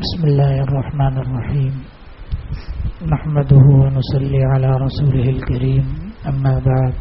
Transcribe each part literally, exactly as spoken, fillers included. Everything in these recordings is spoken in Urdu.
بسم اللہ الرحمن الرحیم نحمده ونصلی علی رسوله الکریم اما بعد.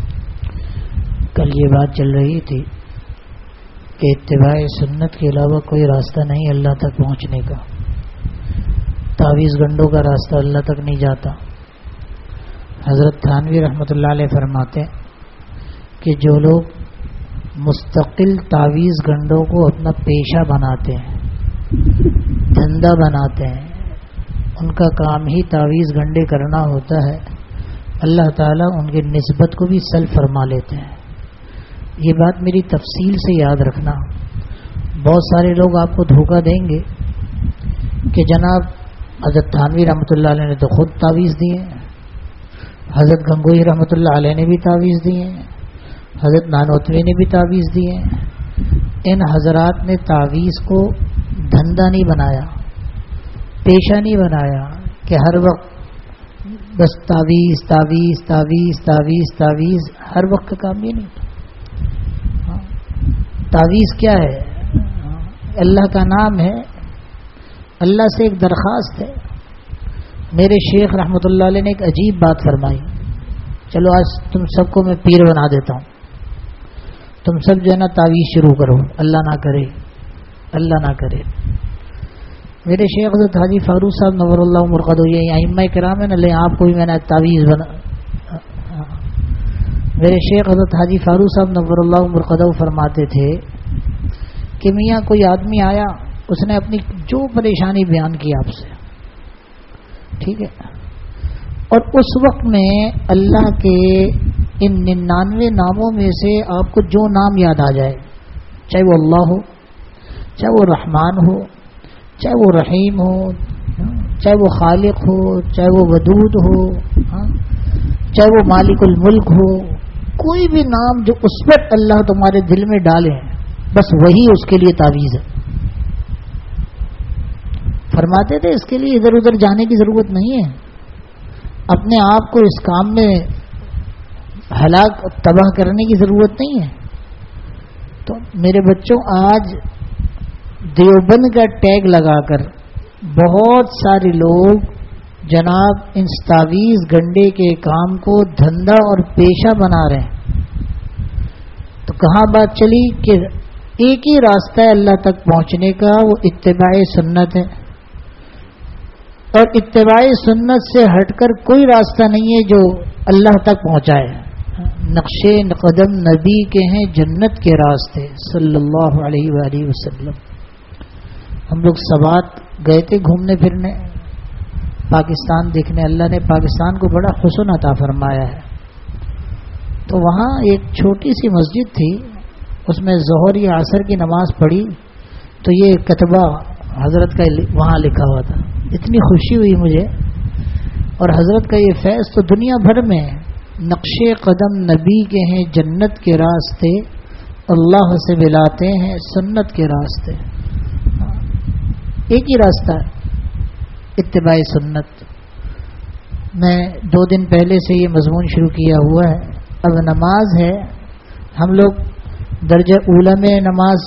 کل یہ بات چل رہی تھی کہ اتباع سنت کے علاوہ کوئی راستہ نہیں اللہ تک پہنچنے کا. تعویذ گنڈوں کا راستہ اللہ تک نہیں جاتا. حضرت تھانوی رحمۃ اللہ علیہ فرماتے کہ جو لوگ مستقل تعویذ گنڈوں کو اپنا پیشہ بناتے ہیں، دھندا بناتے ہیں، ان کا کام ہی تعویذ گنڈے کرنا ہوتا ہے، اللہ تعالیٰ ان کی نسبت کو بھی سلب فرما لیتے ہیں. یہ بات میری تفصیل سے یاد رکھنا. بہت سارے لوگ آپ کو دھوکہ دیں گے کہ جناب حضرت تھانوی رحمۃ اللہ علیہ نے تو خود تعویذ دیے، حضرت گنگوئی رحمۃ اللہ علیہ نے بھی تعویذ دیے، حضرت نانوتوی نے بھی تعویذ دیے. ان حضرات نے تعویذ کو دھندا نہیں بنایا، پیشہ نہیں بنایا کہ ہر وقت بس تعویذ تعویذ تعویذ تعویذ تعویذ ہر وقت کا کام یہ نہیں. تعویذ کیا ہے؟ اللہ کا نام ہے. اللہ سے ایک درخواست ہے. میرے شیخ رحمۃ اللہ علیہ نے ایک عجیب بات فرمائی. چلو آج تم سب کو میں پیر بنا دیتا ہوں، تم سب جو ہے نا تعویذ شروع کرو. اللہ نہ کرے، اللہ نہ کرے. میرے شیخ حضرت حاجی فاروق صاحب نور اللہ مرقدہ، یہ ائمہ کرام ہیں نا، لے آپ کو بھی میں نے تعویذ بنا. میرے شیخ حضرت حاجی فاروق صاحب نور اللہ مرقدہ فرماتے تھے کہ میاں کوئی آدمی آیا، اس نے اپنی جو پریشانی بیان کی آپ سے، ٹھیک ہے، اور اس وقت میں اللہ کے ان ننانوے ناموں میں سے آپ کو جو نام یاد آ جائے، چاہے وہ اللہ ہو، چاہے وہ رحمان ہو، چاہے وہ رحیم ہو، چاہے وہ خالق ہو، چاہے وہ ودود ہو، چاہے وہ مالک الملک ہو، کوئی بھی نام جو اس پر اللہ تمہارے دل میں ڈالے ہیں، بس وہی اس کے لیے تعویذ ہے. فرماتے تھے اس کے لیے ادھر ادھر جانے کی ضرورت نہیں ہے، اپنے آپ کو اس کام میں ہلاک تباہ کرنے کی ضرورت نہیں ہے. تو میرے بچوں، آج دیوبند کا ٹیگ لگا کر بہت سارے لوگ جناب ان تعویذ گنڈے کے کام کو دھندا اور پیشہ بنا رہے ہیں. تو کہاں بات چلی کہ ایک ہی راستہ ہے اللہ تک پہنچنے کا، وہ اتباع سنت ہے. اور اتباع سنت سے ہٹ کر کوئی راستہ نہیں ہے جو اللہ تک پہنچائے. نقشے قدم نبی کے ہیں جنت کے راستے صلی اللہ علیہ وآلہ وسلم. ہم لوگ سوات گئے تھے گھومنے پھرنے، پاکستان دیکھنے. اللہ نے پاکستان کو بڑا حسن عطا فرمایا ہے. تو وہاں ایک چھوٹی سی مسجد تھی، اس میں ظہر یا عصر کی نماز پڑھی تو یہ کتبہ حضرت کا وہاں لکھا ہوا تھا. اتنی خوشی ہوئی مجھے. اور حضرت کا یہ فیض تو دنیا بھر میں، نقشے قدم نبی کے ہیں جنت کے راستے، اللہ سے ملاتے ہیں سنت کے راستے. ایک ہی راستہ ہے اتباع سنت. میں دو دن پہلے سے یہ مضمون شروع کیا ہوا ہے. اب نماز ہے، ہم لوگ درجہ اولا میں نماز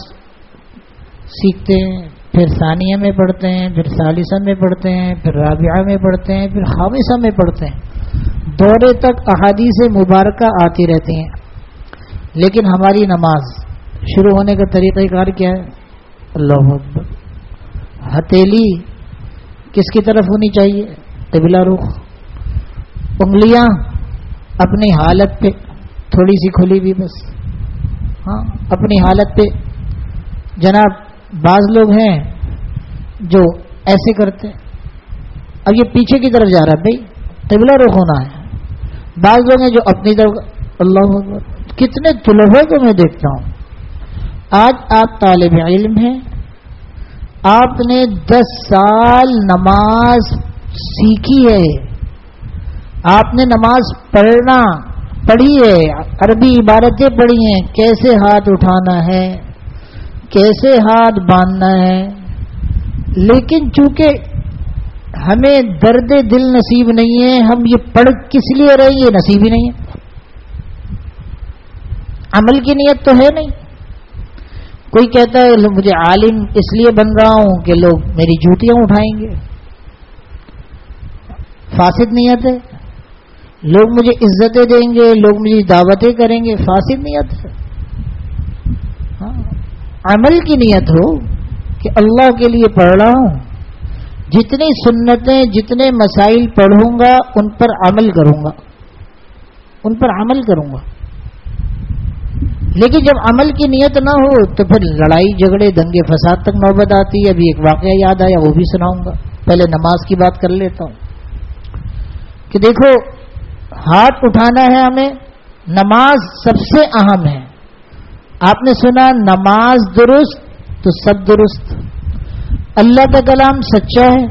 سیکھتے ہیں، پھر ثانیہ میں پڑھتے ہیں، پھر ثالثہ میں پڑھتے ہیں، پھر رابعہ میں پڑھتے ہیں، پھر خامسہ میں پڑھتے ہیں. دورے تک احادیث مبارکہ آتی رہتی ہیں. لیکن ہماری نماز شروع ہونے کا طریقہ کار کیا ہے؟ اللہ اکبر. ہتھیلی کس کی طرف ہونی چاہیے؟ قبلہ رخ. انگلیاں اپنی حالت پہ، تھوڑی سی کھلی بھی بس، ہاں اپنی حالت پہ. جناب بعض لوگ ہیں جو ایسے کرتے ہیں، اب یہ پیچھے کی طرف جا رہا ہے، بھائی قبلہ رخ ہونا ہے. بعض لوگ ہیں جو اپنی طرف. اللہ اکبر. کتنے طلباء کو میں دیکھتا ہوں، آج آپ طالب علم ہیں، آپ نے دس سال نماز سیکھی ہے، آپ نے نماز پڑھنا پڑھی ہے، عربی عبارتیں پڑھی ہیں، کیسے ہاتھ اٹھانا ہے، کیسے ہاتھ باندھنا ہے. لیکن چونکہ ہمیں درد دل نصیب نہیں ہے، ہم یہ پڑھ کس لیے رہے، یہ نصیب ہی نہیں ہے. عمل کی نیت تو ہے نہیں. کوئی کہتا ہے مجھے عالم اس لیے بن رہا ہوں کہ لوگ میری جوتیاں اٹھائیں گے، فاسد نیت ہے. لوگ مجھے عزتیں دیں گے، لوگ مجھے دعوتیں کریں گے، فاسد نیت ہے. ہاں عمل کی نیت ہو کہ اللہ کے لیے پڑھ رہا ہوں، جتنی سنتیں جتنے مسائل پڑھوں گا ان پر عمل کروں گا، ان پر عمل کروں گا. لیکن جب عمل کی نیت نہ ہو تو پھر لڑائی جھگڑے دنگے فساد تک نوبت آتی ہے. ابھی ایک واقعہ یاد آیا، وہ بھی سناؤں گا. پہلے نماز کی بات کر لیتا ہوں کہ دیکھو ہاتھ اٹھانا ہے ہمیں، نماز سب سے اہم ہے. آپ نے سنا نماز درست تو سب درست. اللہ کا کلام سچا ہے.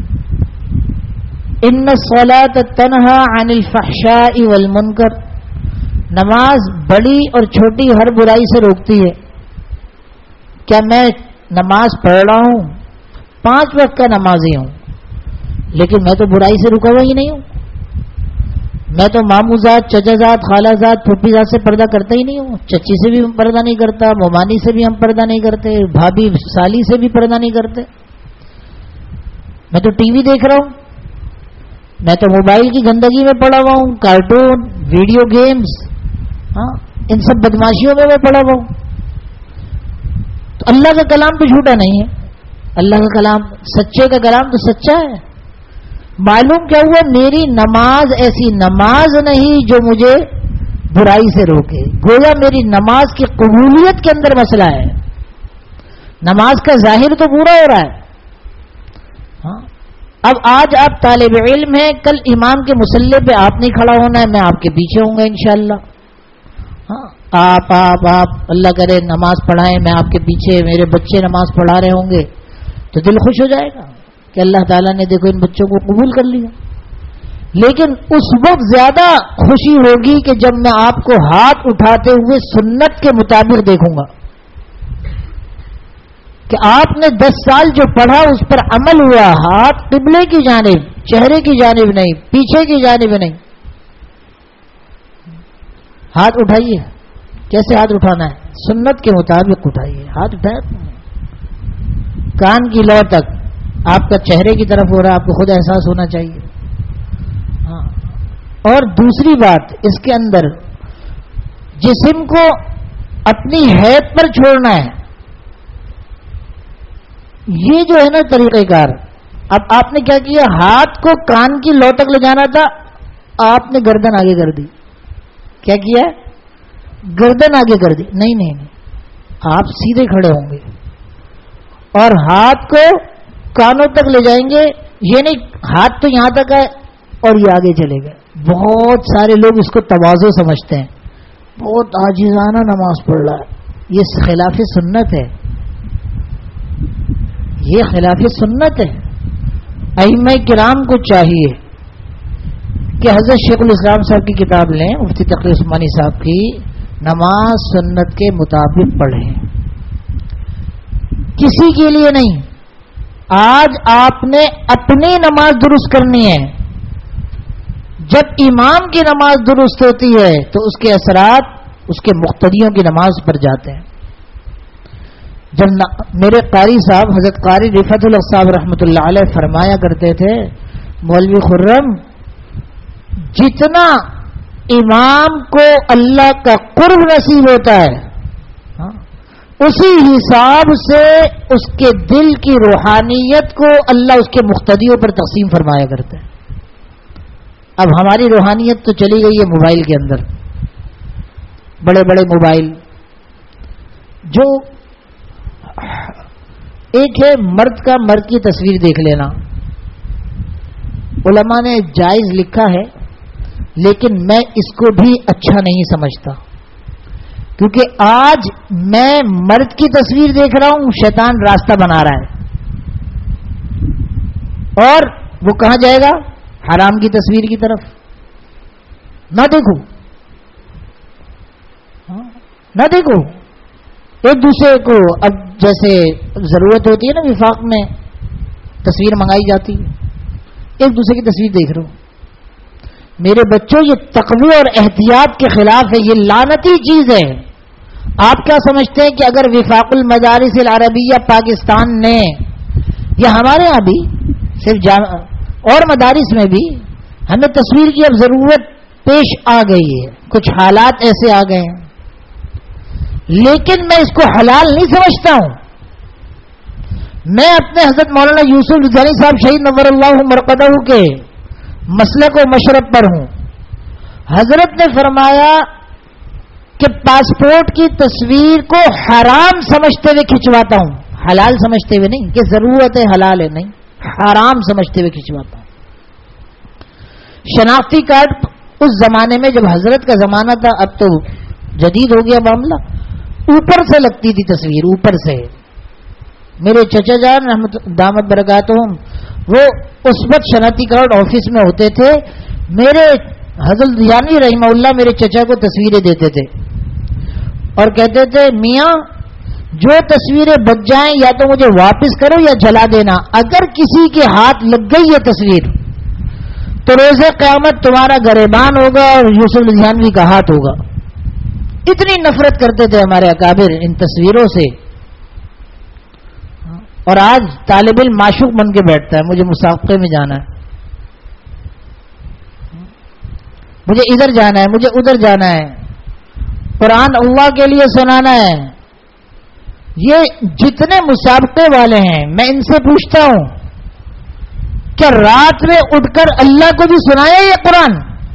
ان الصلاۃ تنہی عن الفحشاء والمنکر، نماز بڑی اور چھوٹی ہر برائی سے روکتی ہے. کیا میں نماز پڑھ رہا ہوں، پانچ وقت کا نمازی ہوں، لیکن میں تو برائی سے رکا ہوا ہی نہیں ہوں. میں تو ماموں ذات، چچا ذات، خالہ ذات، پھوپھی ذات سے پردہ کرتا ہی نہیں ہوں. چچی سے بھی پردہ نہیں کرتا، مومانی سے بھی ہم پردہ نہیں کرتے، بھابھی سالی سے بھی پردہ نہیں کرتے. میں تو ٹی وی دیکھ رہا ہوں، میں تو موبائل کی گندگی میں پڑا ہوا ہوں، کارٹون، ویڈیو گیمز، ہاں ان سب بدماشیوں میں میں پڑا ہوا ہوں. تو اللہ کا کلام تو جھوٹا نہیں ہے. اللہ کا کلام سچے کا کلام تو سچا ہے. معلوم کیا ہوا، میری نماز ایسی نماز نہیں جو مجھے برائی سے روکے. گویا میری نماز کی قبولیت کے اندر مسئلہ ہے. نماز کا ظاہر تو پورا ہو رہا ہے. ہاں اب آج آپ طالب علم ہیں، کل امام کے مصلی پہ آپ نہیں کھڑا ہونا ہے، میں آپ کے پیچھے ہوں گا انشاءاللہ. ہاں آپ آپ آپ اللہ کرے نماز پڑھائیں، میں آپ کے پیچھے، میرے بچے نماز پڑھا رہے ہوں گے تو دل خوش ہو جائے گا کہ اللہ تعالیٰ نے دیکھو ان بچوں کو قبول کر لیا. لیکن اس وقت زیادہ خوشی ہوگی کہ جب میں آپ کو ہاتھ اٹھاتے ہوئے سنت کے مطابق دیکھوں گا کہ آپ نے دس سال جو پڑھا اس پر عمل ہوا. ہاتھ قبلے کی جانب، چہرے کی جانب نہیں، پیچھے کی جانب نہیں. ہاتھ اٹھائیے. کیسے ہاتھ اٹھانا ہے؟ سنت کے مطابق اٹھائیے. ہاتھ اٹھائے کان کی لو تک، آپ کا چہرے کی طرف ہو رہا ہے، آپ کو خود احساس ہونا چاہیے. ہاں اور دوسری بات اس کے اندر جسم کو اپنی حیت پر چھوڑنا ہے. یہ جو ہے نا طریقہ کار. اب آپ نے کیا کیا، ہاتھ کو کان کی لو تک لے جانا تھا، آپ نے گردن آگے کر دی. کیا کیا؟ گردن آگے کر دی. نہیں نہیں نہیں، آپ سیدھے کھڑے ہوں گے اور ہاتھ کو کانوں تک لے جائیں گے. یہ نہیں ہاتھ تو یہاں تک ہے اور یہ آگے چلے گئے. بہت سارے لوگ اس کو تواضع سمجھتے ہیں، بہت عاجزانہ نماز پڑھ رہا ہے. یہ خلاف سنت ہے، یہ خلاف سنت ہے. ائمہ کرام کو چاہیے کہ حضرت شیخ الاسلام صاحب کی کتاب لیں، مفتی تقی عثمانی صاحب کی، نماز سنت کے مطابق پڑھیں، کسی کے لیے نہیں. آج آپ نے اپنی نماز درست کرنی ہے. جب امام کی نماز درست ہوتی ہے تو اس کے اثرات اس کے مقتدیوں کی نماز پر جاتے ہیں. جب میرے قاری صاحب حضرت قاری رفعت اللہ صاحب رحمۃ اللہ علیہ فرمایا کرتے تھے، مولوی خرم جتنا امام کو اللہ کا قرب نصیب ہوتا ہے اسی حساب سے اس کے دل کی روحانیت کو اللہ اس کے مقتدیوں پر تقسیم فرمایا کرتا ہے. اب ہماری روحانیت تو چلی گئی ہے موبائل کے اندر، بڑے بڑے موبائل. جو ایک ہے مرد کا مرد کی تصویر دیکھ لینا، علماء نے جائز لکھا ہے، لیکن میں اس کو بھی اچھا نہیں سمجھتا، کیونکہ آج میں مرد کی تصویر دیکھ رہا ہوں، شیطان راستہ بنا رہا ہے، اور وہ کہاں جائے گا؟ حرام کی تصویر کی طرف. نہ دیکھو نہ دیکھو ایک دوسرے کو. اب جیسے ضرورت ہوتی ہے نا، وفاق میں تصویر منگائی جاتی ہے، ایک دوسرے کی تصویر دیکھ رہے ہو. میرے بچوں یہ تقوی اور احتیاط کے خلاف ہے، یہ لعنتی چیز ہے. آپ کیا سمجھتے ہیں کہ اگر وفاق المدارس العربیہ پاکستان نے یا ہمارے ہاں بھی صرف جامع اور مدارس میں بھی ہمیں تصویر کی اب ضرورت پیش آ گئی ہے، کچھ حالات ایسے آ گئے ہیں، لیکن میں اس کو حلال نہیں سمجھتا ہوں. میں اپنے حضرت مولانا یوسف رضوانی صاحب شہید نور اللہ مرقدہ کے مسلک و مشرب پر ہوں. حضرت نے فرمایا کہ پاسپورٹ کی تصویر کو حرام سمجھتے ہوئے کھنچواتا ہوں، حلال سمجھتے ہوئے نہیں کہ ضرورت ہے حلال ہے، نہیں، حرام سمجھتے ہوئے کھنچواتا ہوں. شناختی کارڈ اس زمانے میں جب حضرت کا زمانہ تھا، اب تو جدید ہو گیا معاملہ، اوپر سے لگتی تھی تصویر، اوپر سے. میرے چچا جان رحمت دامت برکاتہم وہ اس وقت شناختی کارڈ آفس میں ہوتے تھے. میرے حضرت دیانی رحمہ اللہ میرے چچا کو تصویریں دیتے تھے اور کہتے تھے میاں جو تصویریں بچ جائیں یا تو مجھے واپس کرو یا جلا دینا، اگر کسی کے ہاتھ لگ گئی یہ تصویر تو روز قیامت تمہارا گریبان ہوگا اور یوسف لدھیانوی کا ہاتھ ہوگا. اتنی نفرت کرتے تھے ہمارے اکابر ان تصویروں سے. اور آج طالب علم معشوق بن کے بیٹھتا ہے، مجھے مسابقے میں جانا ہے، مجھے ادھر جانا ہے، مجھے ادھر جانا ہے، قرآن اللہ کے لیے سنانا ہے. یہ جتنے مسابقے والے ہیں میں ان سے پوچھتا ہوں کیا رات میں اٹھ کر اللہ کو بھی سنایا یہ قرآن؟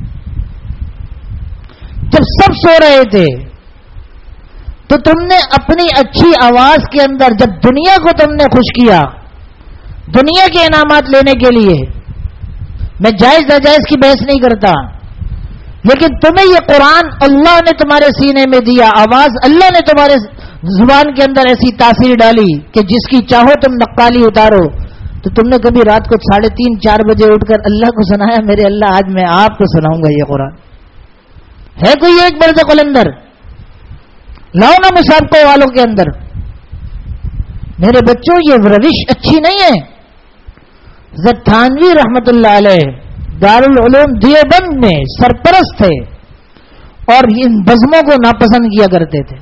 جب سب سو رہے تھے تو تم نے اپنی اچھی آواز کے اندر جب دنیا کو تم نے خوش کیا دنیا کے انعامات لینے کے لیے، میں جائز ناجائز کی بحث نہیں کرتا، لیکن تمہیں یہ قرآن اللہ نے تمہارے سینے میں دیا، آواز اللہ نے تمہارے زبان کے اندر ایسی تاثیر ڈالی کہ جس کی چاہو تم نقالی اتارو، تو تم نے کبھی رات کو ساڑھے تین چار بجے اٹھ کر اللہ کو سنایا میرے اللہ آج میں آپ کو سناؤں گا یہ قرآن؟ ہے کوئی ایک مرد قلندر؟ لاؤ نا مسابقے والوں کے اندر. میرے بچوں یہ روش اچھی نہیں ہے. حضرت تھانوی رحمت اللہ علیہ دارالعلوم دیوبند میں سرپرست تھے اور ان بزموں کو ناپسند کیا کرتے تھے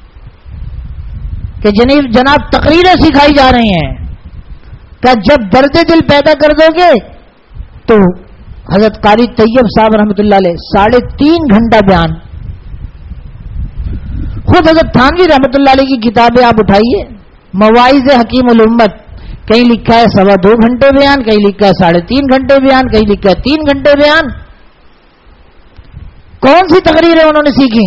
کہ جناب تقریریں سکھائی جا رہی ہیں کہ جب درد دل پیدا کر دو گے تو حضرت قاری طیب صاحب رحمت اللہ علیہ ساڑھے تین گھنٹہ بیان. خود حضرت تھانوی رحمت اللہ علیہ کی کتابیں آپ اٹھائیے، مواعظ حکیم الامت، کہیں لکھا ہے سوا دو گھنٹے بیان، کہیں لکھا ہے ساڑھے تین گھنٹے بیان، کہیں لکھا ہے تین گھنٹے بیان. کون سی تقریریں انہوں نے سیکھی؟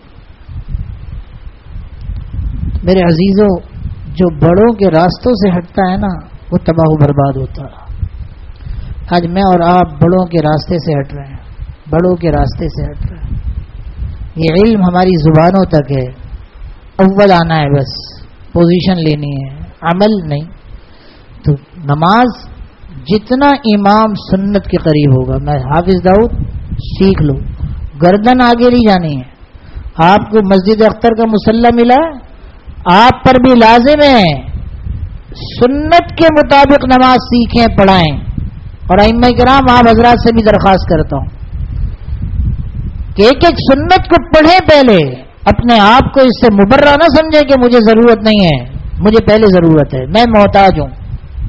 میرے عزیزوں، جو بڑوں کے راستوں سے ہٹتا ہے نا وہ تباہ و برباد ہوتا ہے. آج میں اور آپ بڑوں کے راستے سے ہٹ رہے ہیں، بڑوں کے راستے سے ہٹ رہے ہیں. یہ علم ہماری زبانوں تک ہے، اول آنا ہے، بس پوزیشن لینی ہے، عمل نہیں. تو نماز جتنا امام سنت کے قریب ہوگا، میں حافظ داؤد سیکھ لو، گردن آگے نہیں جانی ہے. آپ کو مسجد اختر کا مصلی ملا ہے، آپ پر بھی لازم ہے سنت کے مطابق نماز سیکھیں، پڑھائیں. اور ائمہ کرام آپ حضرات سے بھی درخواست کرتا ہوں کہ ایک ایک سنت کو پڑھیں، پہلے اپنے آپ کو اس سے مبرہ نہ سمجھیں کہ مجھے ضرورت نہیں ہے، مجھے پہلے ضرورت ہے، میں محتاج ہوں.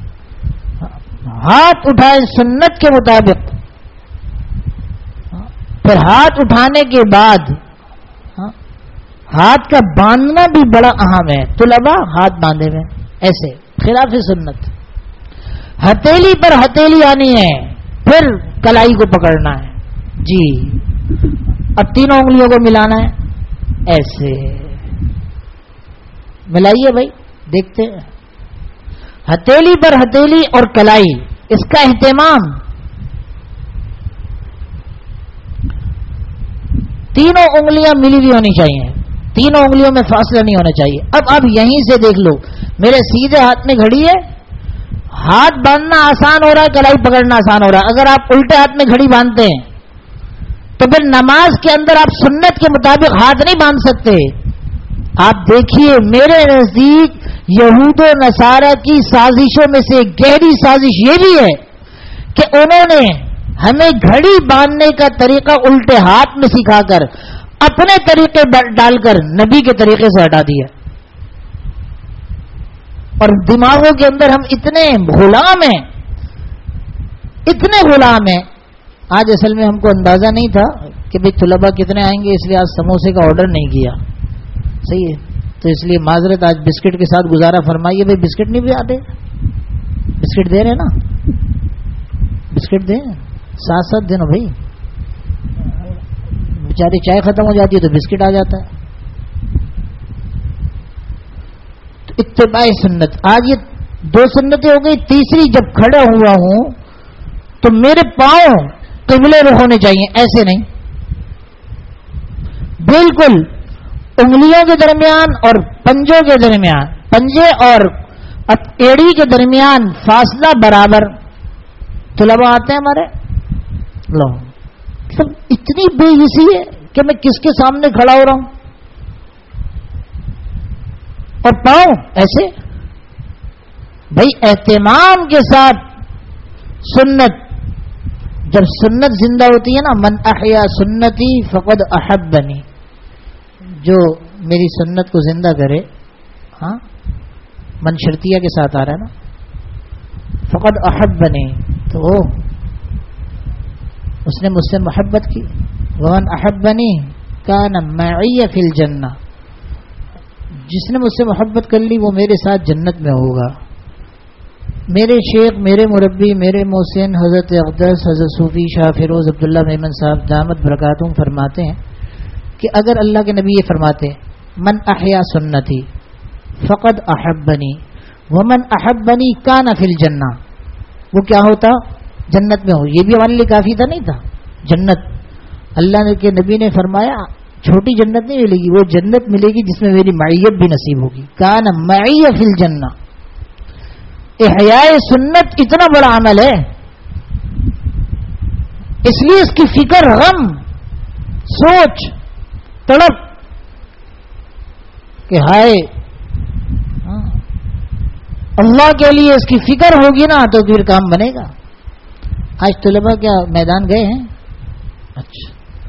ہاتھ اٹھائیں سنت کے مطابق. پھر ہاتھ اٹھانے کے بعد ہاتھ کا باندھنا بھی بڑا اہم ہے. طلباء ہاتھ باندھے ہوئے ایسے خلاف سنت. ہتھیلی پر ہتھیلی آنی ہے، پھر کلائی کو پکڑنا ہے. جی اب تینوں انگلیوں کو ملانا ہے، ایسے ملائیے بھائی، دیکھتے ہیں. ہتھیلی پر ہتھیلی اور کلائی، اس کا اہتمام. تینوں انگلیاں ملی ہوئی ہونی چاہیے، تینوں انگلیوں میں فاصلہ نہیں ہونا چاہیے. اب اب یہیں سے دیکھ لو، میرے سیدھے ہاتھ میں گھڑی ہے، ہاتھ باندھنا آسان ہو رہا ہے، کلائی پکڑنا آسان ہو رہا ہے. اگر آپ الٹے ہاتھ میں گھڑی باندھتے ہیں تو پھر نماز کے اندر آپ سنت کے مطابق ہاتھ نہیں باندھ سکتے. آپ دیکھیے میرے نزدیک یہود و نصارہ کی سازشوں میں سے گہری سازش یہ بھی ہے کہ انہوں نے ہمیں گھڑی باندھنے کا طریقہ الٹے ہاتھ میں سکھا کر اپنے طریقے ڈال کر نبی کے طریقے سے ہٹا دیا. اور دماغوں کے اندر ہم اتنے غلام ہیں, اتنے غلام ہیں. آج اصل میں ہم کو اندازہ نہیں تھا کہ بھئی طلباء کتنے آئیں گے, اس لیے آج سموسے کا آرڈر نہیں کیا. صحیح ہے, تو اس لیے معذرت, آج بسکٹ کے ساتھ گزارا فرمائیے. بھئی بسکٹ نہیں بھی آتے, بسکٹ دے رہے نا, بسکٹ دیں, ساتھ ساتھ دینا بھائی. بیچاری چائے ختم ہو جاتی ہے تو بسکٹ آ جاتا ہے. تو اتباع سنت, آج یہ دو سنتیں ہو گئی. تیسری, جب کھڑا ہوا ہوں تو میرے پاؤں قبلے میں ہونے چاہیے, ایسے نہیں, بالکل انگلیوں کے درمیان اور پنجوں کے درمیان, پنجے اور ایڑی کے درمیان فاصلہ برابر. طلباء آتے ہیں ہمارے, لو سب اتنی بے حسی ہے کہ میں کس کے سامنے کھڑا ہو رہا ہوں, اور پاؤں ایسے. بھائی اہتمام کے ساتھ سنت, جب سنت زندہ ہوتی ہے نا, من احیا سنتی فقد احبنی, جو میری سنت کو زندہ کرے, ہاں من شرطیہ کے ساتھ آ رہا ہے نا, فقد احبنی, تو وہ اس نے مجھ سے محبت کی. ومن احبنی کان معی فی الجنہ, جس نے مجھ سے محبت کر لی وہ میرے ساتھ جنت میں ہوگا. میرے شیخ, میرے مربی, میرے محسن حضرت اقدس حضرت صوفی شاہ فیروز عبداللہ میمن صاحب دامت برکاتہم فرماتے ہیں کہ اگر اللہ کے نبی یہ فرماتے من احیا سنتی فقد احبنی ومن احبنی کان فی الجنہ, وہ کیا ہوتا, جنت میں ہو. یہ بھی ہمارے لیے کافی تھا, نہیں تھا جنت. اللہ کے نبی نے فرمایا چھوٹی جنت نہیں ملے گی, وہ جنت ملے گی جس میں میری معیت بھی نصیب ہوگی. کان معی فی الجنہ. احیاء سنت اتنا بڑا عمل ہے, اس لیے اس کی فکر, غم, سوچ, تڑپ کہ ہائے اللہ کے لیے اس کی فکر ہوگی نا تو پھر کام بنے گا. آج طلباء کیا میدان گئے ہیں؟ اچھا,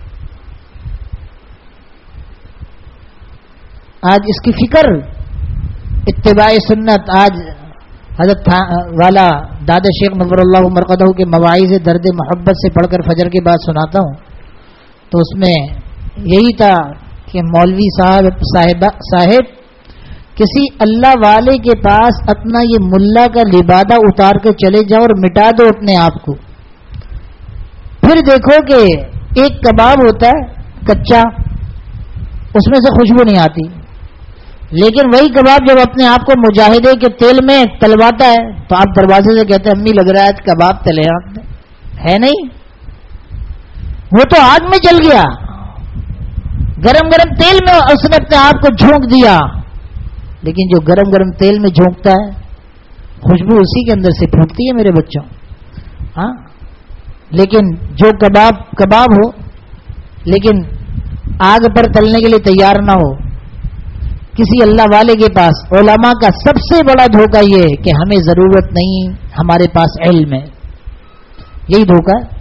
آج اس کی فکر, اتباع سنت. آج حضرت والا دادا شیخ نور اللہ مرقدہ کے مواعظ درد محبت سے پڑھ کر فجر کے بعد سناتا ہوں, تو اس میں یہی تھا کہ مولوی صاحب صاحب صاحب کسی اللہ والے کے پاس اپنا یہ ملا کا لبادہ اتار کے چلے جاؤ اور مٹا دو اپنے آپ کو, پھر دیکھو کہ ایک کباب ہوتا ہے کچا, اس میں سے خوشبو نہیں آتی, لیکن وہی کباب جب اپنے آپ کو مجاہدے کے تیل میں تلواتا ہے تو آپ دروازے سے کہتے ہیں امی لگ رہا ہے کباب تلے آپ نے, ہے نہیں, وہ تو آگ میں جل گیا, گرم گرم تیل میں اس نے اپنے آپ کو جھونک دیا. لیکن جو گرم گرم تیل میں جھونکتا ہے خوشبو اسی کے اندر سے پھوٹتی ہے میرے بچوں. ہاں, لیکن جو کباب کباب ہو لیکن آگ پر تلنے کے لیے تیار نہ ہو, کسی اللہ والے کے پاس. علماء کا سب سے بڑا دھوکہ یہ ہے کہ ہمیں ضرورت نہیں, ہمارے پاس علم ہے. یہی دھوکہ ہے,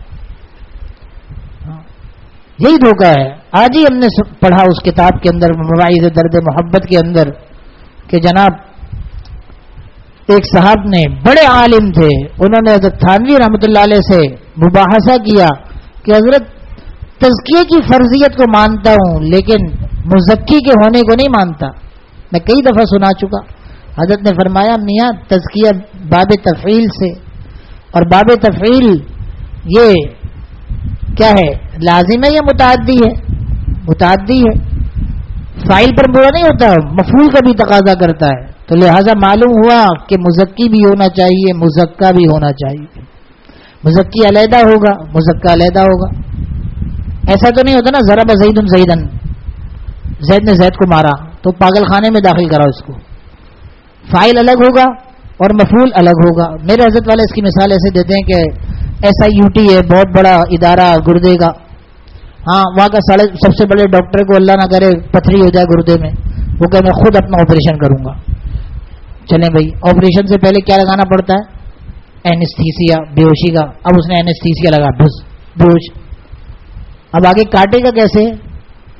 یہی دھوکہ ہے. آج ہی ہم نے پڑھا اس کتاب کے اندر مواعظ درد محبت کے اندر کہ جناب ایک صاحب نے, بڑے عالم تھے, انہوں نے حضرت تھانوی رحمۃ اللہ علیہ سے مباحثہ کیا کہ حضرت تزکیے کی فرضیت کو مانتا ہوں لیکن مزکی کے ہونے کو نہیں مانتا. میں کئی دفعہ سنا چکا. حضرت نے فرمایا میاں تزکیہ باب تفعیل سے, اور باب تفعیل یہ کیا ہے, لازم ہے یا متعدی ہے؟ متعدی ہے. فاعل پر برا نہیں ہوتا, مفعول کا بھی تقاضا کرتا ہے. تو لہذا معلوم ہوا کہ مزکی بھی ہونا چاہیے, مزکا بھی ہونا چاہیے. مزکی علیحدہ ہوگا, مزکا علیحدہ ہوگا. ایسا تو نہیں ہوتا نا ضرب زید زیدن, زید نے زید کو مارا تو پاگل خانے میں داخل کرا اس کو. فاعل الگ ہوگا اور مفعول الگ ہوگا. میرے حضرت والے اس کی مثال ایسے دیتے ہیں کہ ایسا یو ٹی ہے, بہت بڑا ادارہ گردے کا. ہاں, وہاں کا سب سے بڑے ڈاکٹر کو اللہ نہ کرے پتھری ہو جائے گردے میں, وہ کہ میں خود اپنا آپریشن کروں گا. چلیں بھائی, آپریشن سے پہلے کیا لگانا پڑتا ہے؟ اینستھیسیا, بے ہوشی کا. اب اس نے اینستھیسیا لگا, بھس بے ہوش. اب آگے کاٹے گا کیسے؟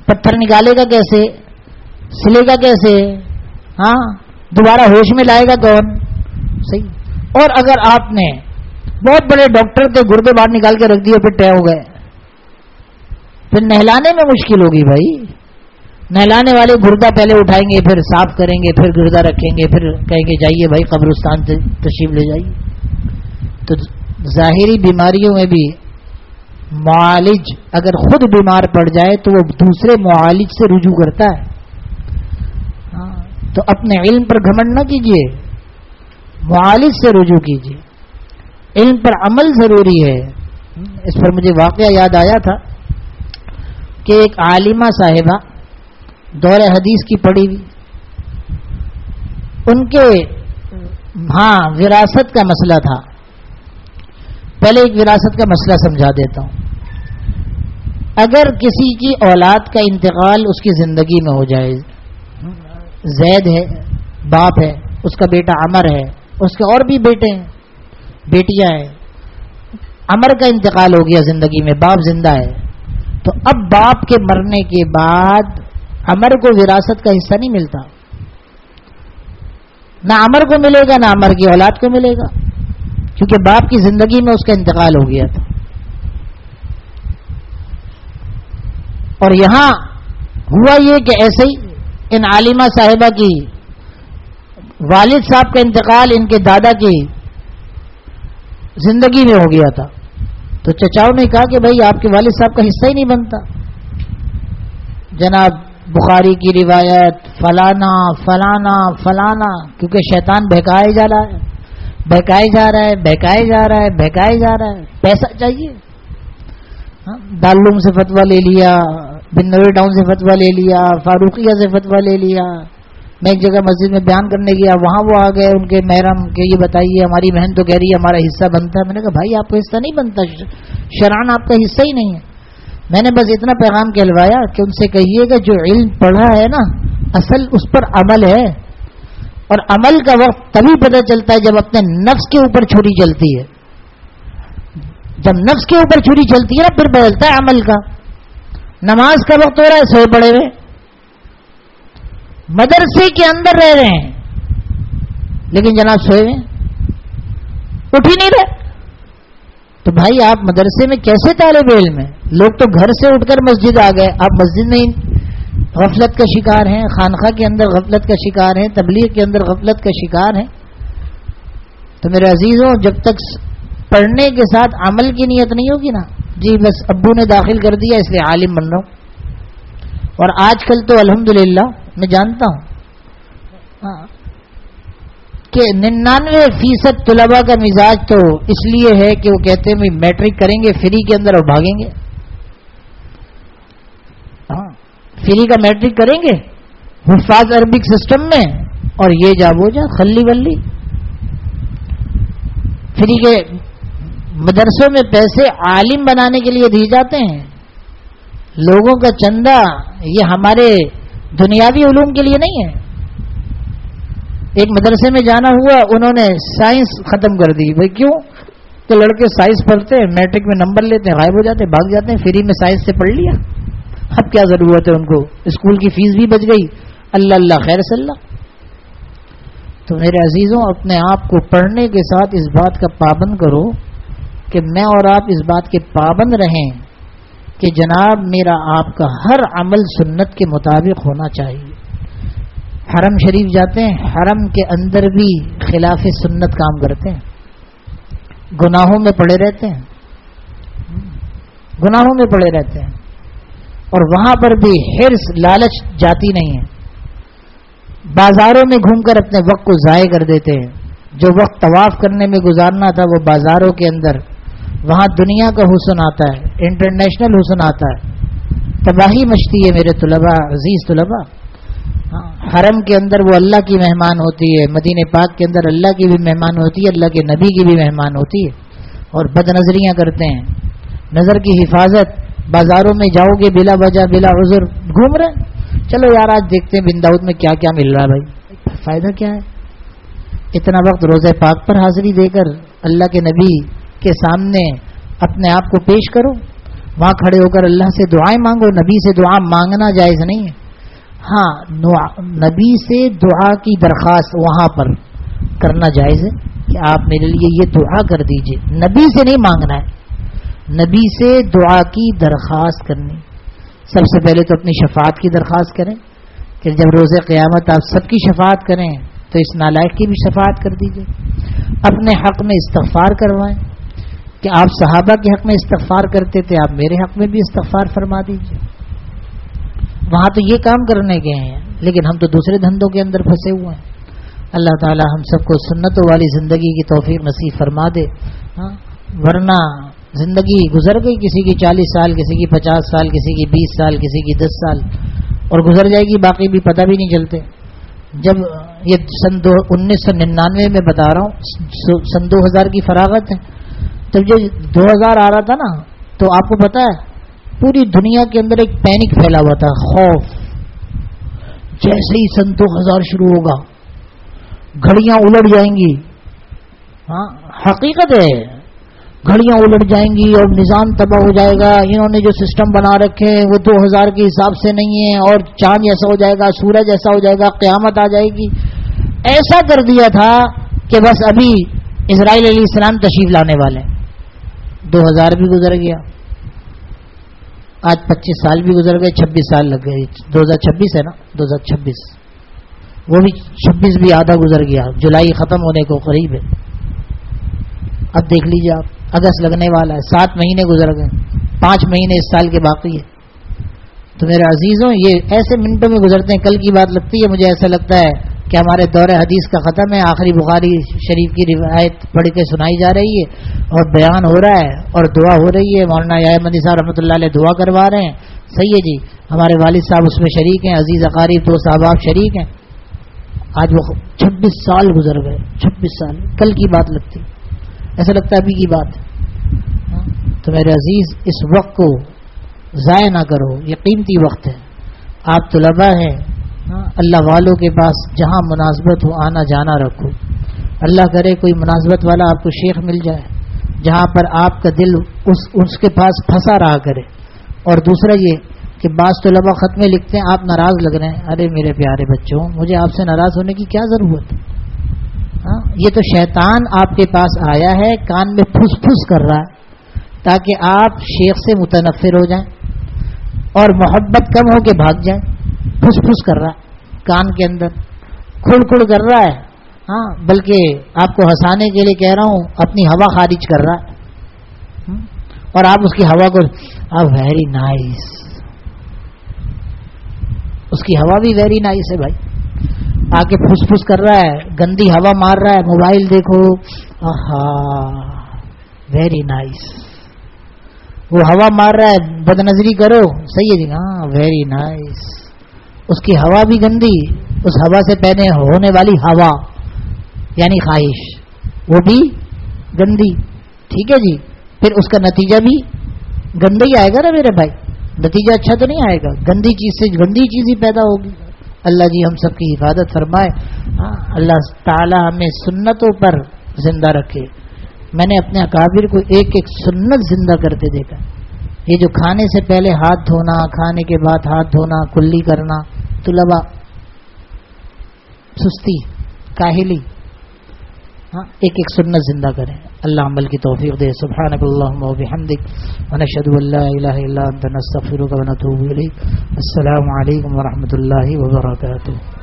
پتھر نکالے گا کیسے, سلے گا کیسے, ہاں دوبارہ ہوش میں لائے گا کون؟ صحیح. اور اگر آپ نے بہت بڑے ڈاکٹر کے گردے باہر نکال کے رکھ دیے, پھر طے ہو گئے, پھر نہلانے میں مشکل ہوگی بھائی. نہلانے والے گردہ پہلے اٹھائیں گے, پھر صاف کریں گے, پھر گردہ رکھیں گے, پھر کہیں گے جائیے بھائی قبرستان سے تشریف لے جائیے. تو ظاہری بیماریوں میں بھی معالج اگر خود بیمار پڑ جائے تو وہ دوسرے معالج سے رجوع کرتا ہے. ہاں تو اپنے علم پر گھمنڈ نہ کیجیے, معالج سے رجوع کیجیے. علم پر عمل ضروری ہے. اس پر مجھے واقعہ یاد آیا تھا کہ ایک عالمہ صاحبہ دور حدیث کی پڑھی ہوئی, ان کے ہاں وراثت کا مسئلہ تھا. پہلے ایک وراثت کا مسئلہ سمجھا دیتا ہوں. اگر کسی کی اولاد کا انتقال اس کی زندگی میں ہو جائے, زید ہے باپ ہے, اس کا بیٹا عمر ہے, اس کے اور بھی بیٹے ہیں بیٹیاں ہیں, عمر کا انتقال ہو گیا زندگی میں, باپ زندہ ہے, تو اب باپ کے مرنے کے بعد عمر کو وراثت کا حصہ نہیں ملتا. نہ عمر کو ملے گا نہ عمر کی اولاد کو ملے گا, کیونکہ باپ کی زندگی میں اس کا انتقال ہو گیا تھا. اور یہاں ہوا یہ کہ ایسے ہی ان عالمہ صاحبہ کی والد صاحب کا انتقال ان کے دادا کی زندگی میں ہو گیا تھا. تو چچاؤں نے کہا کہ بھائی آپ کے والد صاحب کا حصہ ہی نہیں بنتا. جناب بخاری کی روایت فلانا فلانا فلانا, کیونکہ شیطان بہکائے جا رہا ہے بہکائے جا رہا ہے بہکائے جا رہا ہے بہکائے جا رہا ہے. پیسہ چاہیے, دارالعلوم سے فتویٰ لے لیا, بن نویر ٹاؤن سے فتویٰ لے لیا, فاروقیہ سے فتویٰ لے لیا. میں ایک جگہ مسجد میں بیان کرنے گیا, وہاں وہ آ گئے ان کے محرم کہ یہ بتائیے ہماری بہن تو کہہ رہی ہے ہمارا حصہ بنتا ہے. میں نے کہا بھائی آپ کا حصہ نہیں بنتا, شرعاً آپ کا حصہ ہی نہیں ہے. میں نے بس اتنا پیغام کہلوایا کہ ان سے کہیے گا جو علم پڑھا ہے نا اصل اس پر عمل ہے, اور عمل کا وقت تبھی پتہ چلتا ہے جب اپنے نفس کے اوپر چھری چلتی ہے. جب نفس کے اوپر چھری چلتی ہے نا پھر بدلتا ہے عمل کا. نماز کا وقت ہو رہا ہے, سوئے پڑے ہوئے, مدرسے کے اندر رہ رہے ہیں لیکن جناب سوئے ہوئے, اٹھ ہی نہیں رہے. تو بھائی آپ مدرسے میں کیسے طالب علم ہیں؟ لوگ تو گھر سے اٹھ کر مسجد آ گئے, آپ مسجد میں غفلت کا شکار ہیں, خانقاہ کے اندر غفلت کا شکار ہیں, تبلیغ کے اندر غفلت کا شکار ہیں. تو میرے عزیزوں جب تک پڑھنے کے ساتھ عمل کی نیت نہیں ہوگی نا, جی بس ابو نے داخل کر دیا اس لیے عالم بن رہا ہوں. اور آج کل تو الحمدللہ میں جانتا ہوں کہ ننانوے فیصد طلباء کا مزاج تو اس لیے ہے کہ وہ کہتے ہیں میٹرک کریں گے فری کے اندر اور بھاگیں گے. ہاں فری کا میٹرک کریں گے حفاظ عربک سسٹم میں, اور یہ جا وہ جا خلی بلی. فری کے مدرسوں میں پیسے عالم بنانے کے لیے دیے جاتے ہیں, لوگوں کا چندہ یہ ہمارے دنیاوی علوم کے لیے نہیں ہے. ایک مدرسے میں جانا ہوا, انہوں نے سائنس ختم کر دی. بھائی کیوں؟ کہ لڑکے سائنس پڑھتے ہیں, میٹرک میں نمبر لیتے ہیں, غائب ہو جاتے ہیں, بھاگ جاتے ہیں, فری میں سائنس سے پڑھ لیا. اب کیا ضرورت ہے ان کو, اسکول کی فیس بھی بچ گئی, اللہ اللہ خیر صلی اللہ. تو میرے عزیزوں اپنے آپ کو پڑھنے کے ساتھ اس بات کا پابند کرو کہ میں اور آپ اس بات کے پابند رہیں کہ جناب میرا آپ کا ہر عمل سنت کے مطابق ہونا چاہیے. حرم شریف جاتے ہیں, حرم کے اندر بھی خلاف سنت کام کرتے ہیں, گناہوں میں پڑے رہتے ہیں گناہوں میں پڑے رہتے ہیں اور وہاں پر بھی حرص لالچ جاتی نہیں ہے. بازاروں میں گھوم کر اپنے وقت کو ضائع کر دیتے ہیں. جو وقت طواف کرنے میں گزارنا تھا وہ بازاروں کے اندر, وہاں دنیا کا حسن آتا ہے, انٹرنیشنل حسن آتا ہے, تباہی مچتی ہے. میرے طلباء عزیز طلباء, حرم کے اندر وہ اللہ کی مہمان ہوتی ہے, مدینہ پاک کے اندر اللہ کی بھی مہمان ہوتی ہے, اللہ کے نبی کی بھی مہمان ہوتی ہے, اور بد نظریاں کرتے ہیں. نظر کی حفاظت, بازاروں میں جاؤ گے بلا وجہ بلا عذر گھوم رہے, چلو یار آج دیکھتے ہیں بن داؤد میں کیا کیا مل رہا ہے. بھائی فائدہ کیا ہے؟ اتنا وقت روزہ پاک پر حاضری دے کر اللہ کے نبی کے سامنے اپنے آپ کو پیش کرو. وہاں کھڑے ہو کر اللہ سے دعائیں مانگو. نبی سے دعا مانگنا جائز نہیں ہے. ہاں نبی سے دعا کی درخواست وہاں پر کرنا جائز ہے کہ آپ میرے لیے یہ دعا کر دیجئے. نبی سے نہیں مانگنا ہے, نبی سے دعا کی درخواست کرنی. سب سے پہلے تو اپنی شفاعت کی درخواست کریں کہ جب روز قیامت آپ سب کی شفاعت کریں تو اس نالائق کی بھی شفاعت کر دیجئے. اپنے حق میں استغفار کروائیں کہ آپ صحابہ کے حق میں استغفار کرتے تھے, آپ میرے حق میں بھی استغفار فرما دیجئے. وہاں تو یہ کام کرنے گئے ہیں, لیکن ہم تو دوسرے دھندوں کے اندر پھنسے ہوئے ہیں. اللہ تعالی ہم سب کو سنتوں والی زندگی کی توفیق نصیب فرما دے. ہاں ورنہ زندگی گزر گئی, کسی کی چالیس سال, کسی کی پچاس سال, کسی کی بیس سال, کسی کی دس سال, اور گزر جائے گی, باقی بھی پتہ بھی نہیں چلتے. جب یہ سن دو انیس سو ننانوے میں بتا رہا ہوں, سن دو ہزار کی فراغت ہے, جب جو دو ہزار آ رہا تھا نا, تو آپ کو پتا ہے پوری دنیا کے اندر ایک پینک پھیلا ہوا تھا, خوف. جیسے ہی سن دو ہزار شروع ہوگا گھڑیاں الٹ جائیں گی. ہاں حقیقت ہے, گھڑیاں الٹ جائیں گی اور نظام تباہ ہو جائے گا. انہوں نے جو سسٹم بنا رکھے ہیں وہ دو ہزار کے حساب سے نہیں ہے, اور چاند ایسا ہو جائے گا, سورج ایسا ہو جائے گا, قیامت آ جائے گی. ایسا کر دیا تھا کہ بس ابھی اسرائیل علیہ السلام تشریف لانے والے. دو ہزار بھی گزر گیا, آج پچیس سال بھی گزر گئے, چھبیس سال لگ گئے. دو ہزار چھبیس ہے نا, دو ہزار چھبیس, وہ بھی چھبیس بھی آدھا گزر گیا. جولائی ختم ہونے کو قریب ہے. اب دیکھ لیجیے آپ, اگست لگنے والا ہے, سات مہینے گزر گئے, پانچ مہینے اس سال کے باقی ہے. تو میرے عزیزوں یہ ایسے منٹوں میں گزرتے ہیں. کل کی بات لگتی ہے, مجھے ایسا لگتا ہے کہ ہمارے دور حدیث کا ختم ہے, آخری بخاری شریف کی روایت پڑھ کے سنائی جا رہی ہے اور بیان ہو رہا ہے اور دعا ہو رہی ہے. مولانا یحییٰ احمدی صاحب رحمۃ اللہ علیہ دعا کروا رہے ہیں. صحیح ہے جی, ہمارے والد صاحب اس میں شریک ہیں, عزیز اقارب دوست احباب شریک ہیں. آج وہ چھبیس سال گزر گئے, چھبیس سال کل کی بات لگتی, ایسا لگتا ہے ابھی کی بات. تو میرے عزیز اس وقت کو ضائع نہ کرو, یہ قیمتی وقت ہے. آپ طلباء ہیں, اللہ والوں کے پاس جہاں مناسبت ہو آنا جانا رکھو. اللہ کرے کوئی مناسبت والا آپ کو شیخ مل جائے جہاں پر آپ کا دل اس اس کے پاس پھنسا رہا کرے. اور دوسرا یہ کہ بعض طلباء خط میں لکھتے ہیں آپ ناراض لگ رہے ہیں. ارے میرے پیارے بچوں, مجھے آپ سے ناراض ہونے کی کیا ضرورت ہے؟ ہاں یہ تو شیطان آپ کے پاس آیا ہے, کان میں پھس پھس کر رہا ہے تاکہ آپ شیخ سے متنفر ہو جائیں اور محبت کم ہو کے بھاگ جائیں. پھس پھس کر رہا ہے کان کے اندر, کھڑ کھڑ کر رہا ہے. ہاں بلکہ آپ کو ہنسانے کے لیے کہہ رہا ہوں, اپنی ہوا خارج کر رہا ہے, اور آپ اس کی ہوا کو ویری نائس, اس کی ہوا بھی ویری نائس ہے بھائی. آ کے پھس پھس کر رہا ہے, گندی ہوا مار رہا ہے, موبائل دیکھو, آہا ویری نائس. وہ ہوا مار رہا ہے, بد نظری کرو, صحیح ہے جی, ہاں ویری نائس. اس کی ہوا بھی گندی, اس ہوا سے پہلے ہونے والی ہوا یعنی خواہش وہ بھی گندی. ٹھیک ہے جی, پھر اس کا نتیجہ بھی گندا ہی آئے گا نا میرے بھائی, نتیجہ اچھا تو نہیں آئے گا. گندی چیز سے گندی چیز ہی پیدا ہوگی. اللہ جی ہم سب کی حفاظت فرمائے. ہاں اللہ تعالی ہمیں سنتوں پر زندہ رکھے. میں نے اپنے اکابر کو ایک ایک سنت زندہ کرتے دیکھا. یہ جو کھانے سے پہلے ہاتھ دھونا, کھانے کے بعد ہاتھ دھونا, کلی کرنا, طلباء سستی, کاہلی, ہاں ایک ایک سنت زندہ کریں. اللہ عمل کی توفیق دے. سبحانک اللہم و بحمدک ونشہد ان لا الہ الا انت نستغفرک ونتوب الیک. السلام علیکم ورحمۃ اللہ وبرکاتہ.